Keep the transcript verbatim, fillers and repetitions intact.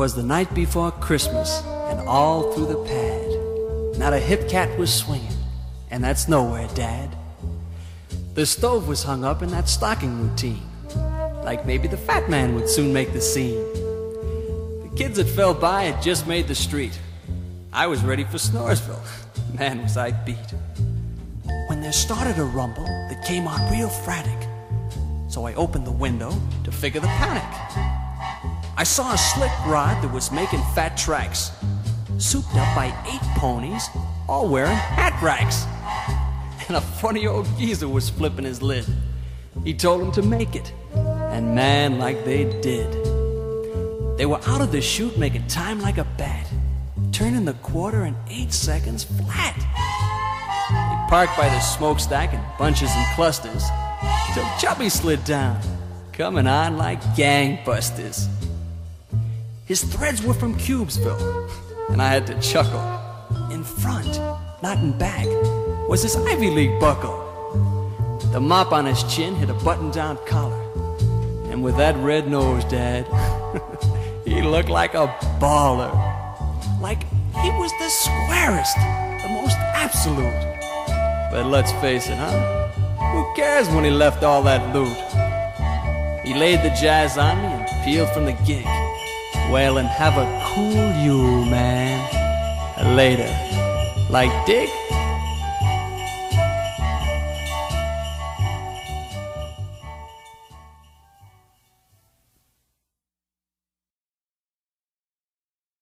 'Twas the night before Christmas, and all through the pad not a hip cat was swinging, and that's nowhere, Dad. The stove was hung up in that stocking routine, like maybe the fat man would soon make the scene. The kids that fell by had just made the street. I was ready for Snoresville. Man, was I beat. When there started a rumble that came on real frantic, so I opened the window to figure the panic. I saw a slick rod that was making fat tracks, souped up by eight ponies, all wearing hat racks. And a funny old geezer was flipping his lid. He told them to make it, and man, like they did. They were out of the chute making time like a bat, turning the quarter in eight seconds flat. They parked by the smokestack in bunches and clusters till Chubby slid down, coming on like gangbusters. His threads were from Cubesville, and I had to chuckle. In front, not in back, was his Ivy League buckle. The mop on his chin hit a button-down collar, and with that red nose, Dad, he looked like a baller. Like he was the squarest, the most absolute. But let's face it, huh? Who cares when he left all that loot? He laid the jazz on me and peeled from the gig. Well, and have a cool Yule, man. Later. Like dig?